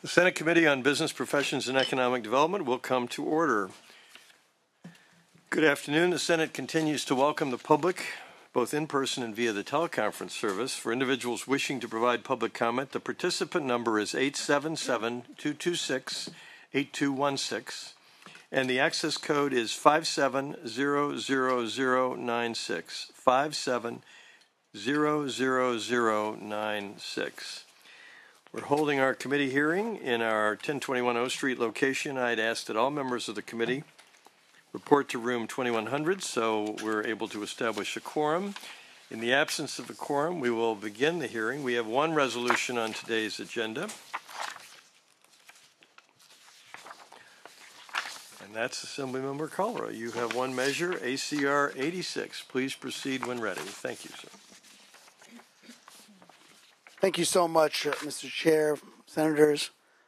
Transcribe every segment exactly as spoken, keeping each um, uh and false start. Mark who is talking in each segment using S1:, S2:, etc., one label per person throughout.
S1: The Senate Committee on Business, Professions, and Economic Development will come to order. Good afternoon. The Senate continues to welcome the public, both in person and via the teleconference service. For individuals wishing to provide public comment, the participant number is eight seven seven, two two six, eight two one six, and the access code is five seven zero zero zero nine six, five seven zero zero zero nine six. We're holding our committee hearing in our ten twenty-one O Street location. I'd ask that all members of the committee report to room twenty-one hundred so we're able to establish a quorum. In the absence of a quorum, we will begin the hearing. We have one resolution on today's agenda, and that's Assemblymember Cholera. You have one measure, A C R eighty-six. Please proceed when ready. Thank you, sir.
S2: Thank you so much, uh, Mister Chair, Senators.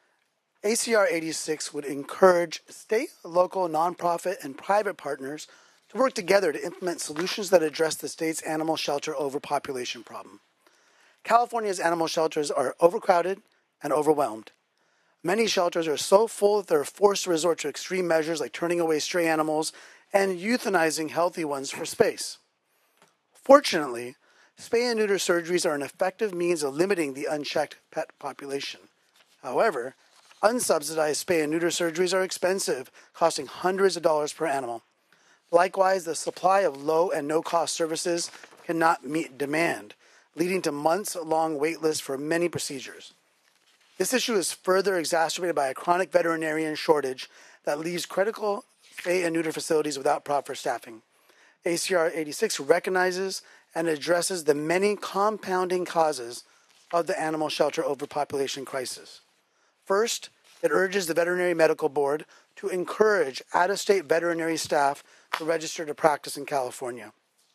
S2: A C R eighty-six would encourage state, local, nonprofit, and private partners to work together to implement solutions that address the state's animal shelter overpopulation problem. California's animal shelters are overcrowded and overwhelmed. Many shelters are so full that they're forced to resort to extreme measures like turning away stray animals and euthanizing healthy ones for space. Fortunately, spay and neuter surgeries are an effective means of limiting the unchecked pet population. However, unsubsidized spay and neuter surgeries are expensive, costing hundreds of dollars per animal. Likewise, the supply of low and no-cost services cannot meet demand, leading to months-long wait lists for many procedures. This issue is further exacerbated by a chronic veterinarian shortage that leaves critical spay and neuter facilities without proper staffing. A C R eighty-six recognizes and addresses the many compounding causes of the animal shelter overpopulation crisis. First, it urges the Veterinary Medical Board to encourage out-of-state veterinary staff to register to practice in California.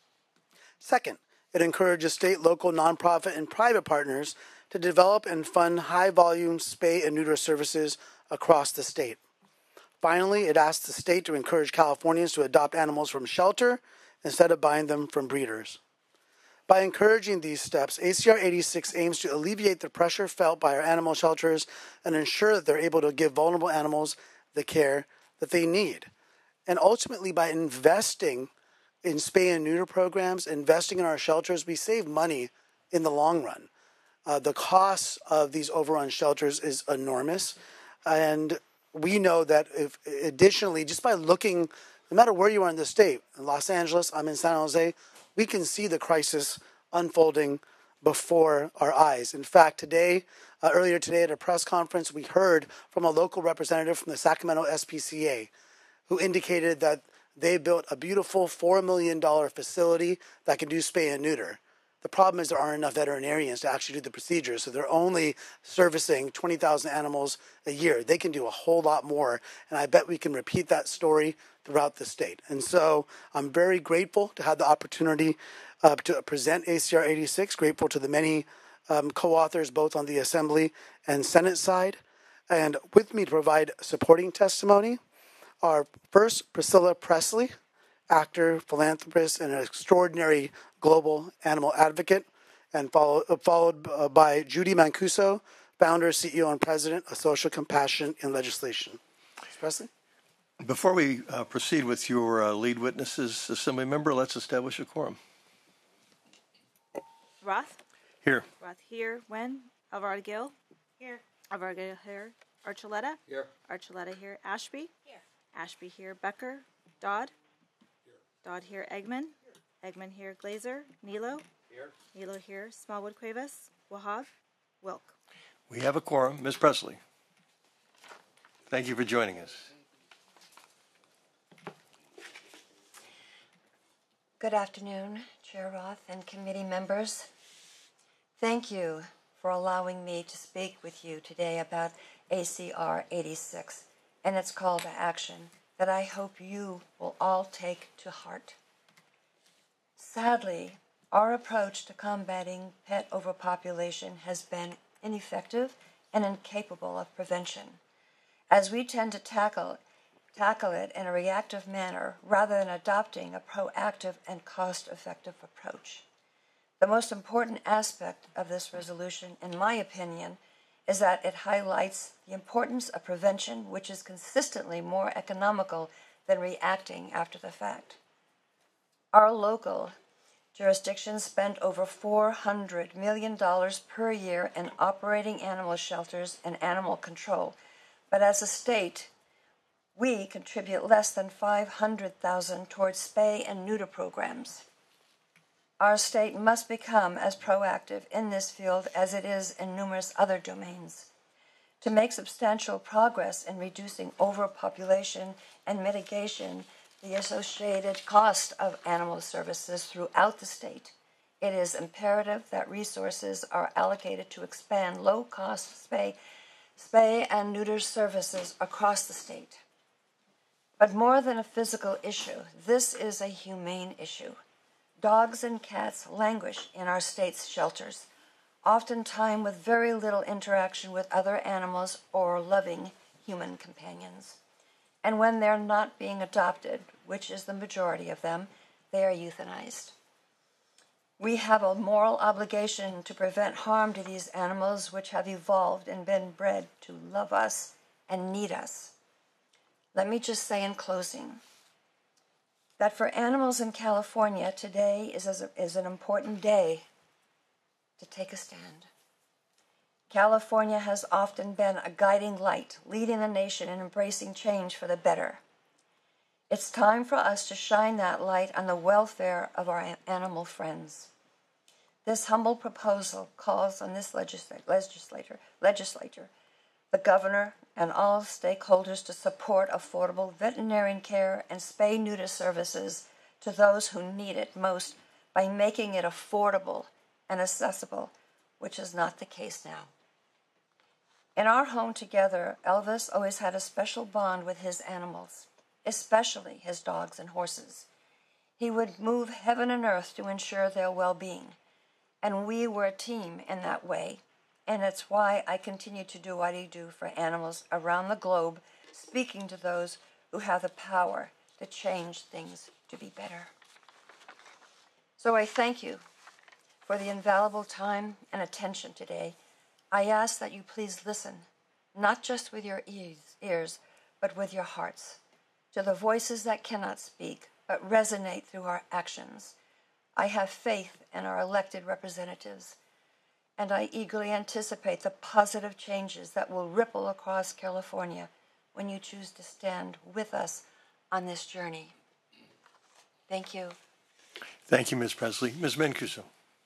S2: Second, it encourages state, local, nonprofit, and private partners to develop and fund high-volume spay and neuter services across the state. Finally, it asks the state to encourage Californians to adopt animals from shelter instead of buying them from breeders. By encouraging these steps, A C R eighty-six aims to alleviate the pressure felt by our animal shelters and ensure that they're able to give vulnerable animals the care that they need. And ultimately, by investing in spay and neuter programs, investing in our shelters, we save money in the long run. Uh, the cost of these overrun shelters is enormous. And we know that if additionally, just by looking, no matter where you are in the state, in Los Angeles, I'm in San Jose, we can see the crisis unfolding before our eyes. In fact, today, uh, earlier today at a press conference, we heard from a local representative from the Sacramento S P C A who indicated that they built a beautiful four million dollars facility that can do spay and neuter. The problem is there aren't enough veterinarians to actually do the procedures, so they're only servicing twenty thousand animals a year. They can do a whole lot more, and I bet we can repeat that story throughout the state. And so I'm very grateful to have the opportunity uh, to present A C R eighty-six, grateful to the many um, co-authors both on the Assembly and Senate side. And with me to provide supporting testimony are first Priscilla Presley, actor, philanthropist, and an extraordinary global animal advocate, and follow, uh, followed uh, by Judy Mancuso, founder, C E O, and president of Social Compassion in Legislation. Miz Presley?
S1: Before we uh, proceed with your uh, lead witnesses, Assembly member, let's establish a quorum.
S3: Roth?
S1: Here.
S3: Roth here. Wen? Alvarado Gil? Here. Alvarado here. Archuleta?
S4: Here.
S3: Archuleta here. Ashby? Here. Ashby here. Becker? Dodd? Here. Dodd here. Eggman? Here. Eggman here. Glazer? Nilo?
S4: Here.
S3: Nilo here. Smallwood Cuevas? Wahab? Wilk.
S1: We have a quorum. Miz Presley. Thank you for joining us.
S5: Good afternoon, Chair Roth and committee members. Thank you for allowing me to speak with you today about A C R eighty-six and its call to action that I hope you will all take to heart. Sadly, our approach to combating pet overpopulation has been ineffective and incapable of prevention, as we tend to tackle tackle it in a reactive manner rather than adopting a proactive and cost-effective approach. The most important aspect of this resolution, in my opinion, is that it highlights the importance of prevention, which is consistently more economical than reacting after the fact. Our local jurisdictions spend over four hundred million dollars per year in operating animal shelters and animal control, but as a state, we contribute less than five hundred thousand dollars towards spay and neuter programs. Our state must become as proactive in this field as it is in numerous other domains. To make substantial progress in reducing overpopulation and mitigation the associated cost of animal services throughout the state, it is imperative that resources are allocated to expand low-cost spay, spay and neuter services across the state. But more than a physical issue, this is a humane issue. Dogs and cats languish in our state's shelters, oftentimes with very little interaction with other animals or loving human companions. And when they're not being adopted, which is the majority of them, they are euthanized. We have a moral obligation to prevent harm to these animals which have evolved and been bred to love us and need us. Let me just say in closing that for animals in California, today is, a, is an important day to take a stand. California has often been a guiding light, leading the nation in embracing change for the better. It's time for us to shine that light on the welfare of our animal friends. This humble proposal calls on this legislator, legislator, legislature, the governor, and all stakeholders to support affordable veterinarian care and spay-neuter services to those who need it most by making it affordable and accessible, which is not the case now. In our home together, Elvis always had a special bond with his animals, especially his dogs and horses. He would move heaven and earth to ensure their well-being, and we were a team in that way. And it's why I continue to do what I do for animals around the globe, speaking to those who have the power to change things to be better. So I thank you for the invaluable time and attention today. I ask that you please listen, not just with your ears, ears, but with your hearts, to the voices that cannot speak, but resonate through our actions. I have faith in our elected representatives, and I eagerly anticipate the positive changes that will ripple across California when you choose to stand with us on this journey. Thank you.
S1: Thank you, Miz Presley. Miz Mancuso.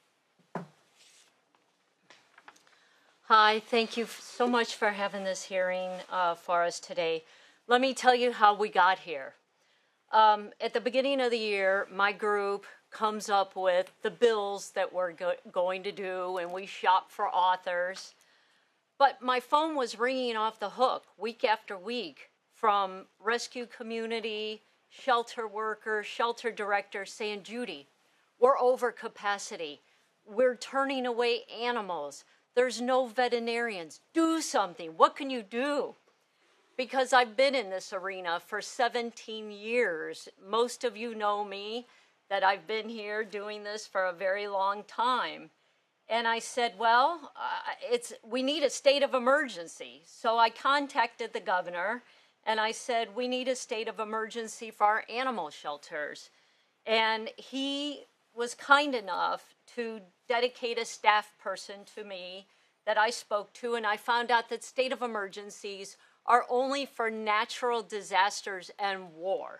S4: Hi, thank you so much for having this hearing uh, for us today. Let me tell you how we got here. Um, at the beginning of the year, my group comes up with the bills that we're go- going to do, and we shop for authors. But my phone was ringing off the hook week after week from rescue community, shelter workers, shelter directors saying, Judy, we're over capacity. We're turning away animals. There's no veterinarians. Do something. What can you do? Because I've been in this arena for seventeen years. Most of you know me, that I've been here doing this for a very long time. And I said, well, uh, it's we need a state of emergency. So I contacted the governor, and I said, we need a state of emergency for our animal shelters. And he was kind enough to dedicate a staff person to me that I spoke to, and I found out that state of emergencies are only for natural disasters and war.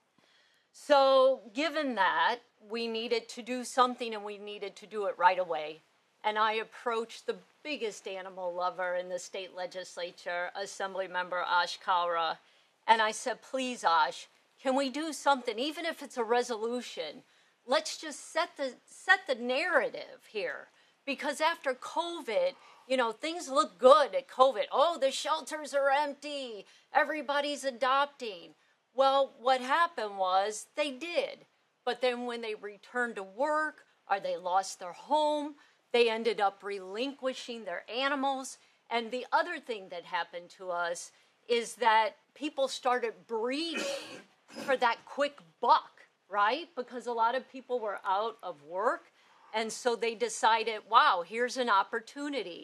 S4: So given that, we needed to do something, and we needed to do it right away. And I approached the biggest animal lover in the state legislature, Assemblymember Ash Kaura, and I said, please, Ash, can we do something, even if it's a resolution? Let's just set the set the narrative here. Because after COVID, you know, things look good at COVID. Oh, the shelters are empty. Everybody's adopting. Well, what happened was they did. But then when they returned to work or they lost their home, they ended up relinquishing their animals. And the other thing that happened to us is that people started breeding for that quick buck, right? Because a lot of people were out of work. And so they decided, wow, here's an opportunity.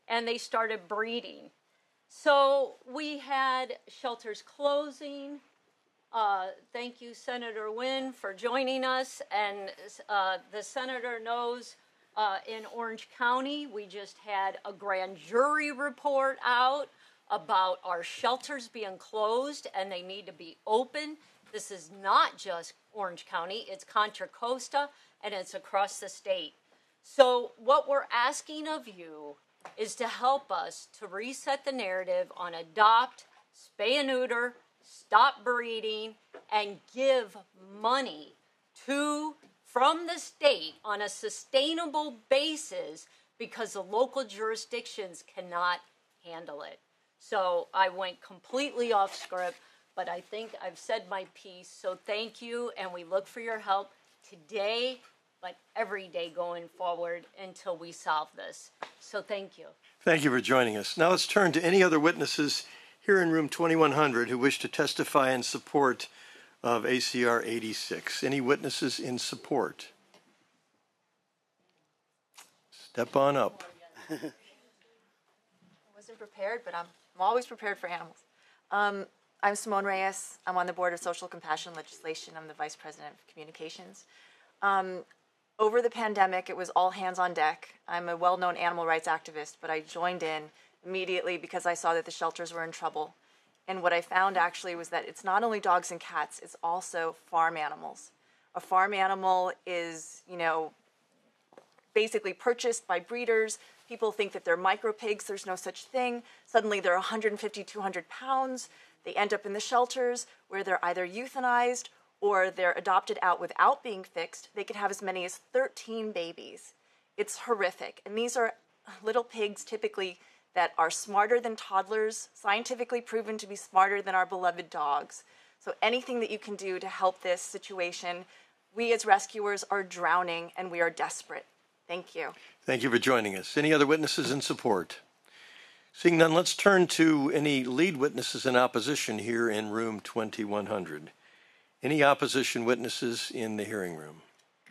S4: and they started breeding. So we had shelters closing. Uh, thank you, Senator Wynn, for joining us. And uh, the senator knows uh, in Orange County, we just had a grand jury report out about our shelters being closed and they need to be open. This is not just Orange County, it's Contra Costa and it's across the state. So what we're asking of you is to help us to reset the narrative on adopt, spay and neuter, stop breeding, and give money to from the state on a sustainable basis because the local jurisdictions cannot handle it. So I went completely off script, but I think I've said my piece. So thank you, and we look for your help today, but every day going forward until we solve this. So thank you.
S1: Thank you for joining us. Now let's turn to any other witnesses here in room twenty-one hundred who wish to testify in support of A C R eighty-six. Any witnesses in support? Step on up.
S6: I wasn't prepared, but I'm, I'm always prepared for animals. Um, I'm Simone Reyes. I'm on the Board of Social Compassion Legislation. I'm the Vice President of Communications. Um, over the pandemic, it was all hands on deck. I'm a well-known animal rights activist, but I joined in immediately because I saw that the shelters were in trouble. And what I found actually was that it's not only dogs and cats, it's also farm animals. A farm animal is, you know, basically purchased by breeders. People think that they're micro pigs. There's no such thing. Suddenly they're one hundred fifty, two hundred pounds. They end up in the shelters where they're either euthanized or they're adopted out without being fixed. They could have as many as thirteen babies. It's horrific. And these are little pigs typically that are smarter than toddlers, scientifically proven to be smarter than our beloved dogs. So anything that you can do to help this situation, we as rescuers are drowning and we are desperate. Thank you.
S1: Thank you for joining us. Any other witnesses in support? Seeing none, let's turn to any lead witnesses in opposition here in room twenty-one hundred. Any opposition witnesses in the hearing room?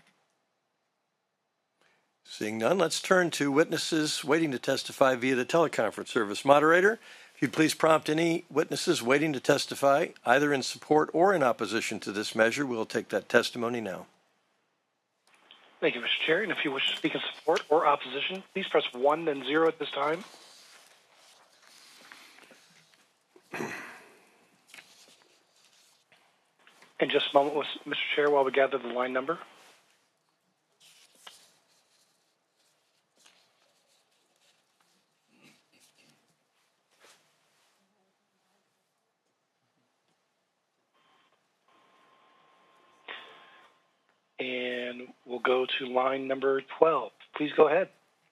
S1: Seeing none, let's turn to witnesses waiting to testify via the teleconference service. Moderator, if you'd please prompt any witnesses waiting to testify, either in support or in opposition to this measure. We'll take that testimony now.
S7: Thank you, Mister Chair. And if you wish to speak in support or opposition, please press one, then zero at this time. And just a moment, Mister Chair, while we gather the line number. And we'll go to line number twelve. Please go ahead.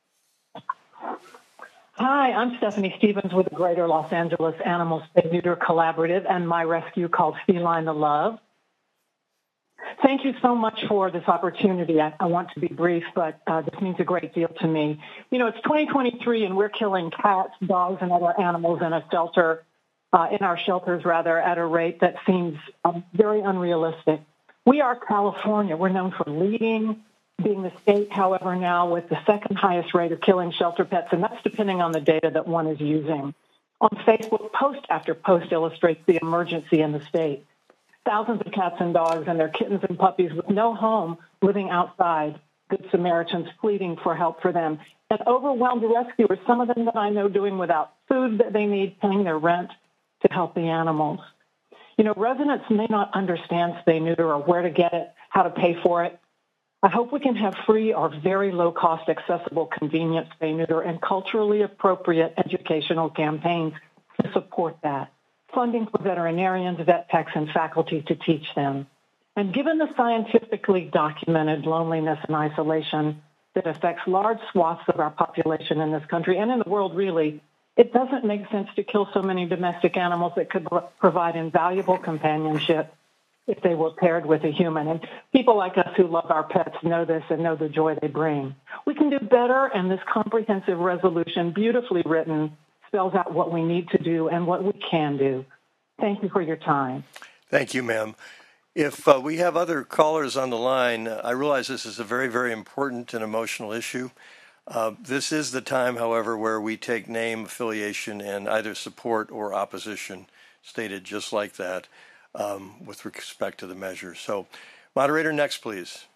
S8: Hi, I'm Stephanie Stevens with the Greater Los Angeles Animal Spay Neuter Collaborative and my rescue called Feline the Love. Thank you so much for this opportunity. I, I want to be brief, but uh, this means a great deal to me. You know, it's twenty twenty-three and we're killing cats, dogs, and other animals in a shelter, uh, in our shelters rather, at a rate that seems um, very unrealistic. We are California. We're known for leading, being the state, however, now with the second highest rate of killing shelter pets, and that's depending on the data that one is using. On Facebook, post after post illustrates the emergency in the state. Thousands of cats and dogs and their kittens and puppies with no home living outside, Good Samaritans pleading for help for them, and overwhelmed rescuers, some of them that I know doing without food that they need, paying their rent to help the animals. You know, residents may not understand spay neuter or where to get it, how to pay for it. I hope we can have free or very low-cost, accessible, convenient spay neuter and culturally appropriate educational campaigns to support that. Funding for veterinarians, vet techs, and faculty to teach them. And given the scientifically documented loneliness and isolation that affects large swaths of our population in this country and in the world, really, it doesn't make sense to kill so many domestic animals that could provide invaluable companionship if they were paired with a human. And people like us who love our pets know this and know the joy they bring. We can do better, and this comprehensive resolution, beautifully written, spells out what we need to do and what we can do. Thank you for your time.
S1: Thank you, ma'am. If uh, we have other callers on the line, uh, I realize this is a very, very important and emotional issue. Uh, this is the time, however, where we take name, affiliation, and either support or opposition, stated just like that, um, with respect to the measure. So, moderator, next, please.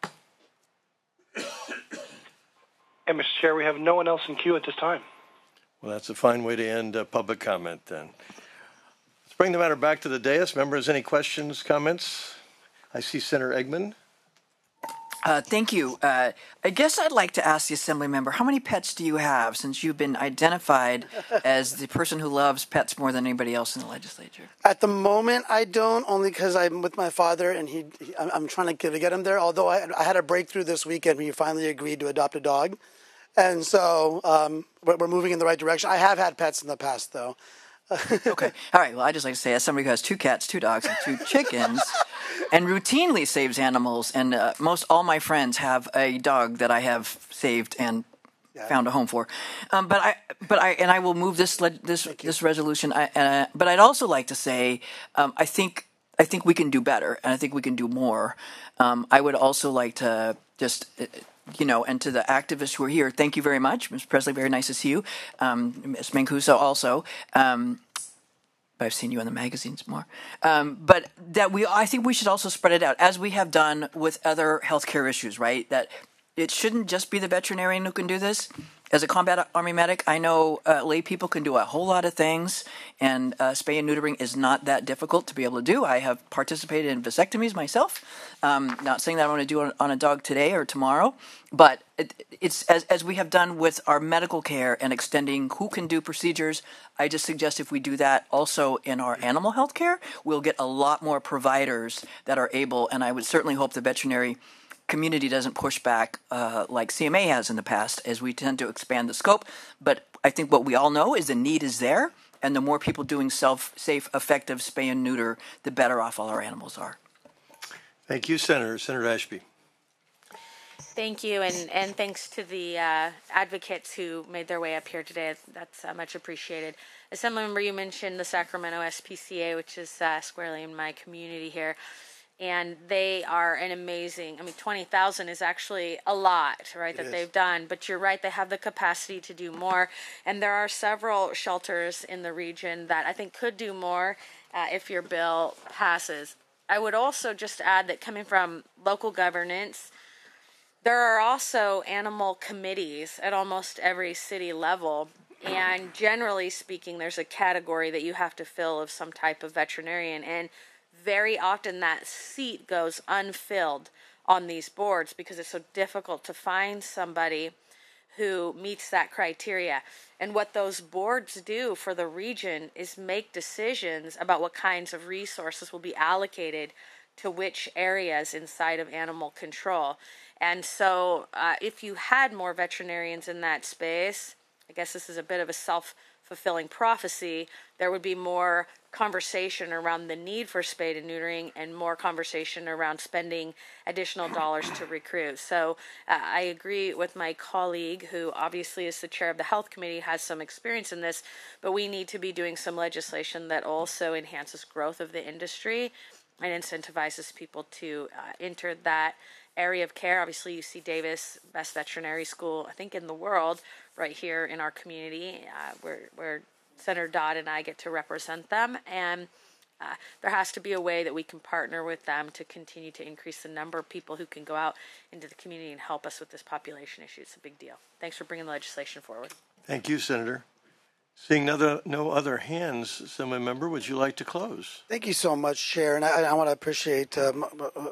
S7: And Mister Chair, we have no one else in queue at this time.
S1: Well, that's a fine way to end uh, public comment then. Let's bring the matter back to the dais. Members, any questions, comments? I see Senator Eggman.
S9: Uh, thank you. Uh, I guess I'd like to ask the Assembly member, how many pets do you have, since you've been identified as the person who loves pets more than anybody else in the legislature?
S2: At the moment, I don't, only because I'm with my father, and he, he I'm, I'm trying to get, to get him there. Although I, I had a breakthrough this weekend when he finally agreed to adopt a dog. And so um, we're, we're moving in the right direction. I have had pets in the past, though.
S9: Okay. All right. Well, I just like to say, as somebody who has two cats, two dogs, and two chickens, and routinely saves animals, and uh, most all my friends have a dog that I have saved and yeah. found a home for. Um, but I, but I, and I will move this le- this this resolution. I, uh, but I'd also like to say, um, I think I think we can do better, and I think we can do more. Um, I would also like to just. Uh, You know, and to the activists who are here, thank you very much, Miz Presley. Very nice to see you, um, Miz Mancuso also. Um, but I've seen you in the magazines more. Um, but that we, I think we should also spread it out, as we have done with other healthcare issues. Right? That it shouldn't just be the veterinarian who can do this. As a combat army medic, I know uh, lay people can do a whole lot of things, and uh, spay and neutering is not that difficult to be able to do. I have participated in vasectomies myself. Um, not saying that I want to do it on a dog today or tomorrow, but it, it's as, as we have done with our medical care and extending who can do procedures. I just suggest if we do that also in our animal health care, we'll get a lot more providers that are able, and I would certainly hope the veterinary community doesn't push back uh, like C M A has in the past, as we tend to expand the scope. But I think what we all know is the need is there, and the more people doing self, safe, effective spay and neuter, the better off all our animals are.
S1: Thank you, Senator. Senator Ashby.
S10: Thank you, and, and thanks to the uh, advocates who made their way up here today. That's uh, much appreciated. Assemblymember, you mentioned the Sacramento S P C A, which is uh, squarely in my community here. And they are an amazing, I mean, twenty thousand is actually a lot, right, that they've done. But you're right, they have the capacity to do more. And there are several shelters in the region that I think could do more uh, if your bill passes. I would also just add that coming from local governance, there are also animal committees at almost every city level. And generally speaking, there's a category that you have to fill of some type of veterinarian. And very often that seat goes unfilled on these boards because it's so difficult to find somebody who meets that criteria. And what those boards do for the region is make decisions about what kinds of resources will be allocated to which areas inside of animal control. And so uh, if you had more veterinarians in that space, I guess this is a bit of a self-fulfilling prophecy, there would be more conversation around the need for spayed and neutering and more conversation around spending additional dollars to recruit. So uh, I agree with my colleague, who obviously is the chair of the health committee, has some experience in this, but we need to be doing some legislation that also enhances growth of the industry and incentivizes people to uh, enter that area of care. Obviously, U C Davis, best veterinary school, I think, in the world, right here in our community, uh, where, where Senator Dodd and I get to represent them. And uh, there has to be a way that we can partner with them to continue to increase the number of people who can go out into the community and help us with this population issue. It's a big deal. Thanks for bringing the legislation forward.
S1: Thank you, Senator. Seeing no other, no other hands, Assembly Member, would you like to close?
S2: Thank you so much, Chair. And I, I want to appreciate um,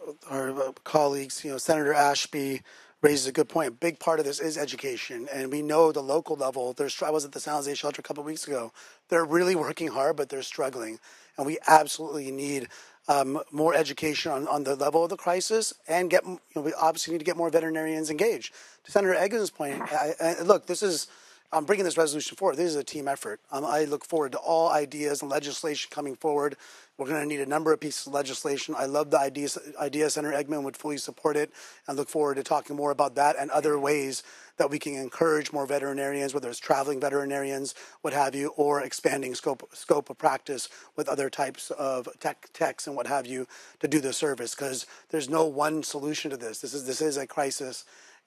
S2: our colleagues. You know, Senator Ashby raises a good point. A big part of this is education. And we know the local level, there's, I was at the San Jose shelter a couple of weeks ago. They're really working hard, but they're struggling. And we absolutely need um, more education on, on the level of the crisis, and get, you know, we obviously need to get more veterinarians engaged. To Senator Eggman's point, I, I, look, this is, I'm bringing this resolution forward. This is a team effort. Um, I look forward to all ideas and legislation coming forward. We're going to need a number of pieces of legislation. I love the ideas. Idea Senator Eggman would fully support it, and look forward to talking more about that and other ways that we can encourage more veterinarians, whether it's traveling veterinarians, what have you, or expanding scope scope of practice with other types of tech techs and what have you to do the service. Because there's no one solution to this. This is this is a crisis.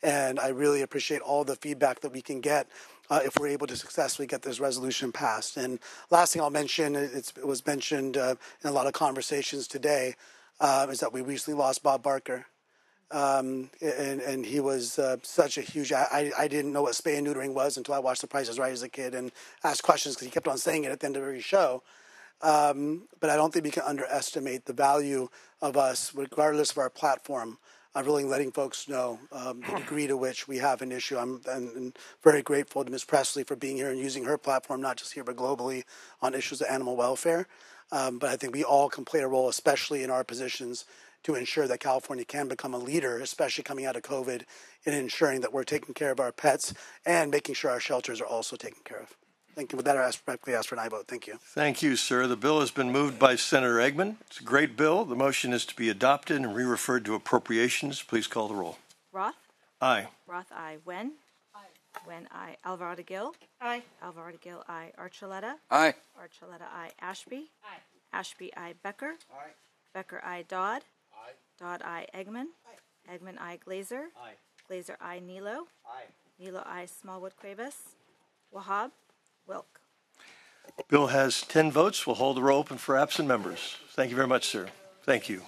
S2: And I really appreciate all the feedback that we can get uh, if we're able to successfully get this resolution passed. And last thing I'll mention, it's, it was mentioned uh, in a lot of conversations today, uh, is that we recently lost Bob Barker. Um, and, and he was uh, such a huge, I, I didn't know what spay and neutering was until I watched The Price is Right as a kid and asked questions because he kept on saying it at the end of every show. Um, but I don't think we can underestimate the value of us, regardless of our platform, of really letting folks know um, the degree to which we have an issue. I'm and, and very grateful to Miz Presley for being here and using her platform, not just here but globally, on issues of animal welfare. Um, but I think we all can play a role, especially in our positions, to ensure that California can become a leader, especially coming out of COVID, in ensuring that we're taking care of our pets and making sure our shelters are also taken care of. Thank you. With that, I respectfully ask for an aye vote. Thank you.
S1: Thank you, sir. The bill has been moved by Senator Eggman. It's a great bill. The motion is to be adopted and re-referred to appropriations. Please call the roll.
S3: Roth?
S1: Aye.
S3: Roth, aye. Wen? Aye. Wen, aye. Alvarado Gil? Aye. Alvarado Gil, aye. Archuleta?
S11: Aye.
S3: Archuleta, aye. Ashby? Aye. Ashby, aye. Becker? Aye. Becker, aye. Dodd? Aye. Dodd, aye. Eggman? Aye. Eggman, aye. Glazer?
S11: Aye.
S3: Glazer, aye. Nilo?
S11: Aye.
S3: Nilo, aye. Smallwood Cuevas? Wahab? Wilk.
S1: Bill has ten votes. We'll hold the roll open for absent members. Thank you very much, sir. Thank you.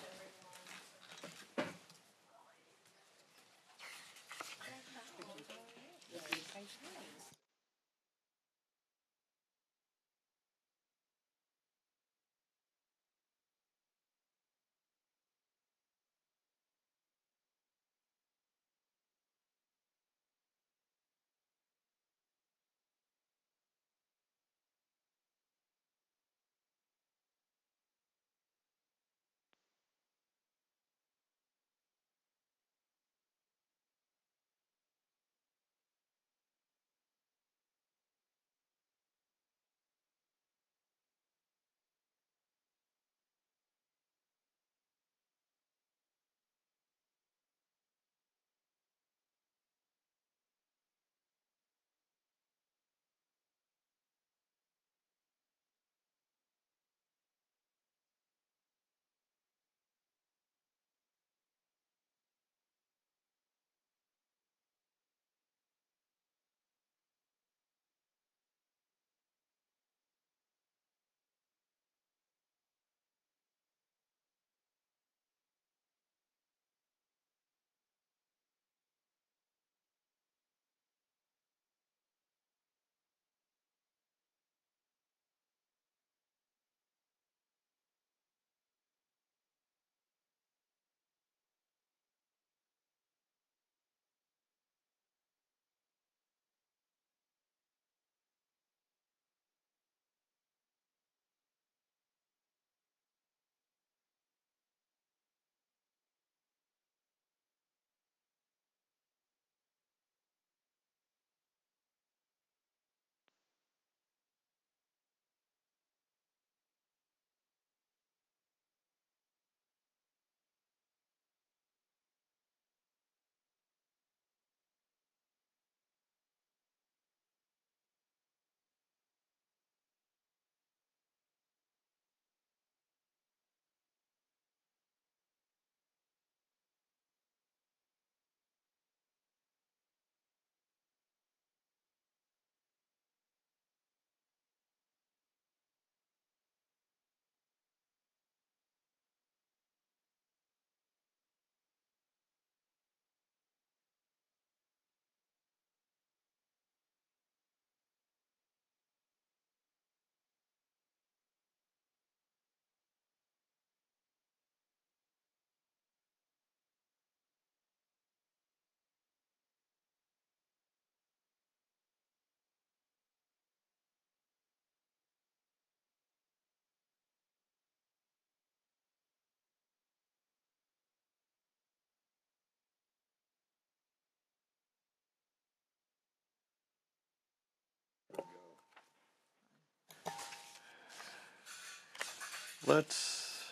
S1: Let's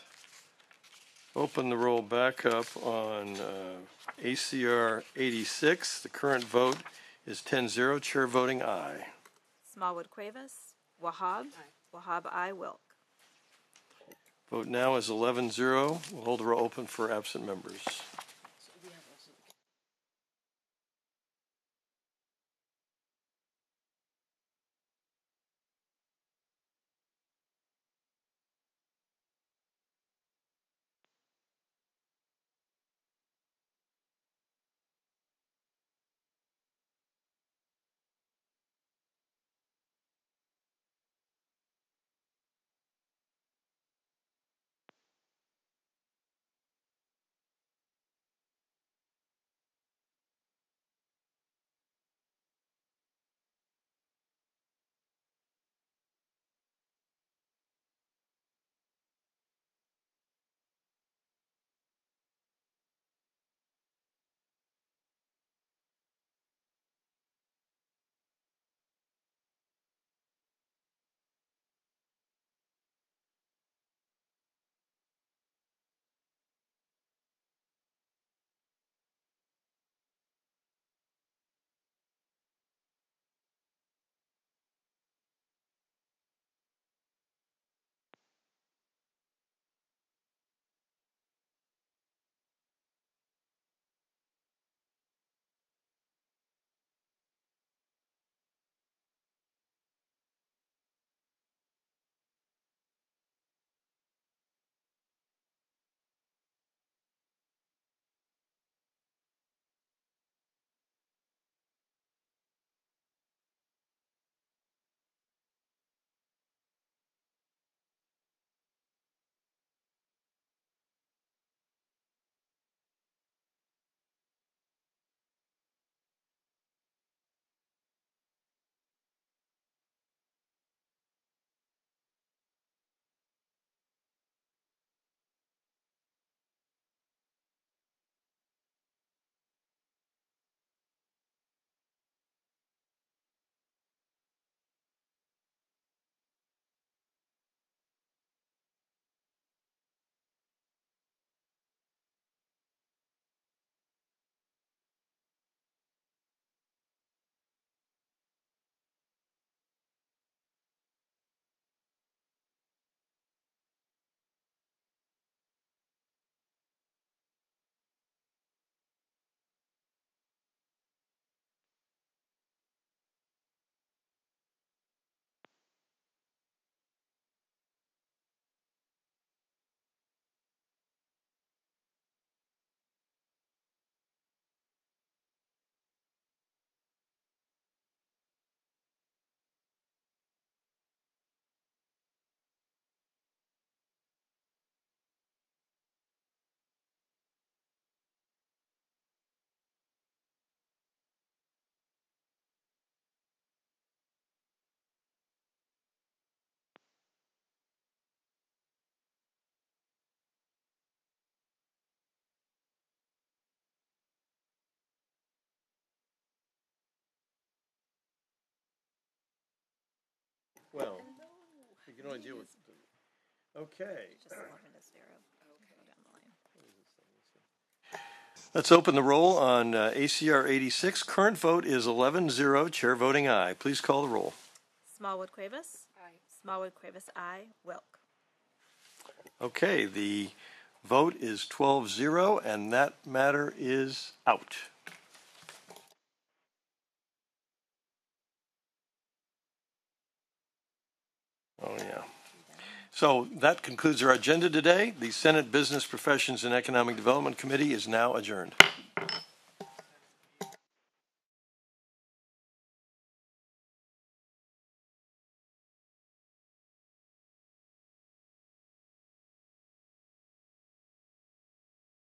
S1: open the roll back up on uh, A C R eighty-six. The current vote is ten zero. Chair voting aye.
S3: Smallwood Cuevas? Wahab? Aye. Wahab, aye. Wilk.
S1: Vote now is eleven zero. We'll hold the roll open for absent members. Well, you can only deal with, okay. Let's open the roll on uh, A C R eighty-six. Current vote is eleven zero. Chair voting aye. Please call the roll.
S3: Smallwood Cuevas. Aye. Smallwood Cuevas, aye. Wilk.
S1: Okay, the vote is twelve zero, and that matter is out. Oh, yeah. So that concludes our agenda today. The Senate Business Professions and Economic Development Committee is now adjourned.